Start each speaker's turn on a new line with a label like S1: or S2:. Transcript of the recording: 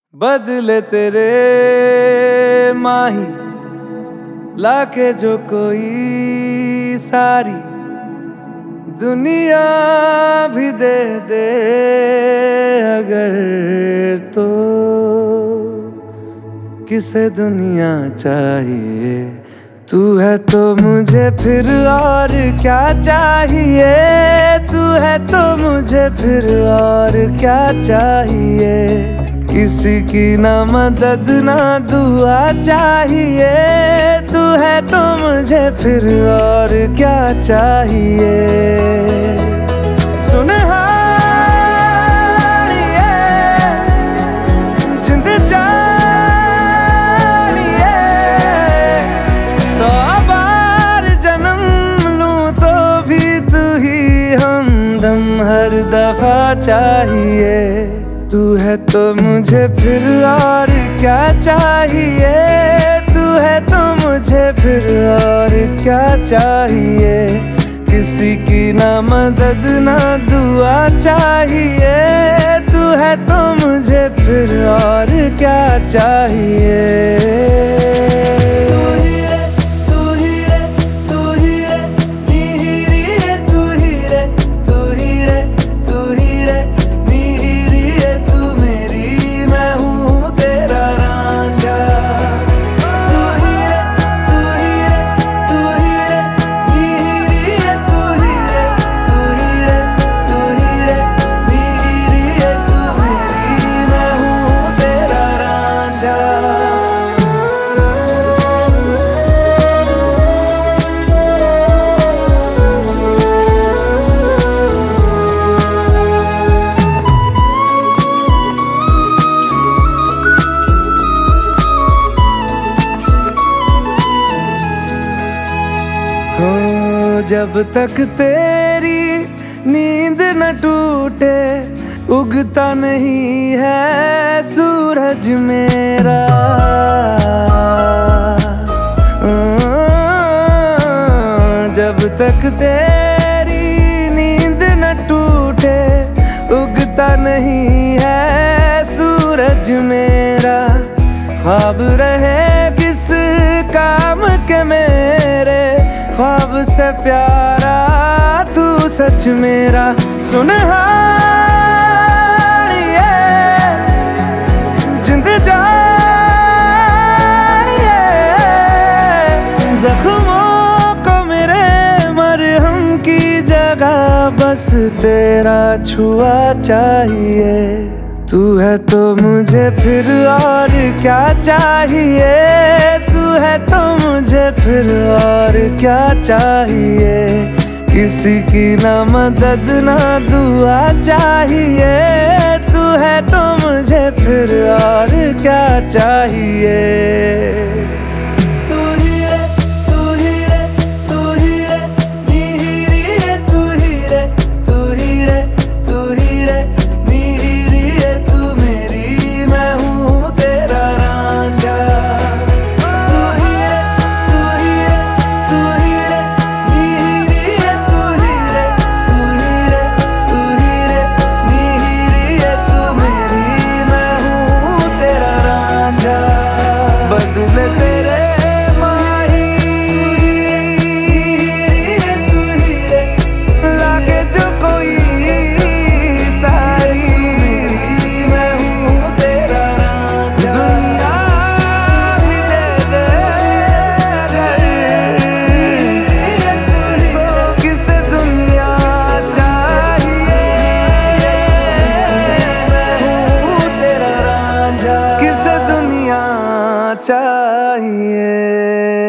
S1: बदले तेरे माही लाके जो कोई सारी दुनिया भी दे दे अगर तो किसे दुनिया चाहिए। तू है तो मुझे फिर और क्या चाहिए। तू है तो मुझे फिर और क्या चाहिए। किसी की ना मदद ना दुआ चाहिए। तू है तो मुझे फिर और क्या चाहिए। सुन हर दफा चाहिए। तू है तो मुझे फिर और क्या चाहिए। तू है तो मुझे फिर और क्या चाहिए। किसी की ना मदद ना दुआ चाहिए। तू है तो मुझे फिर और क्या चाहिए। जब तक तेरी नींद न टूटे उगता नहीं है सूरज मेरा। जब तक तेरी नींद न टूटे उगता नहीं है सूरज मेरा। ख्वाब रहे किस काम के मेरे ख्वाब से प्यारा तू सच मेरा। सुन जिंद जानिए जख्मों को मेरे मरहम की जगह बस तेरा छुआ चाहिए। तू है तो मुझे फिर और क्या चाहिए। तू है तो मुझे फिर और क्या चाहिए। किसी की ना मदद ना दुआ चाहिए। तू है तो मुझे फिर और क्या चाहिए। बदले तेरे माही तू ही लाके जो कोई सारी मैं हूँ तेरा रांझा। दुनिया भी दे दे अगर किसे दुनिया चाहिए। मैं हूँ तेरा रांझा किसे दुनिया चाहिए।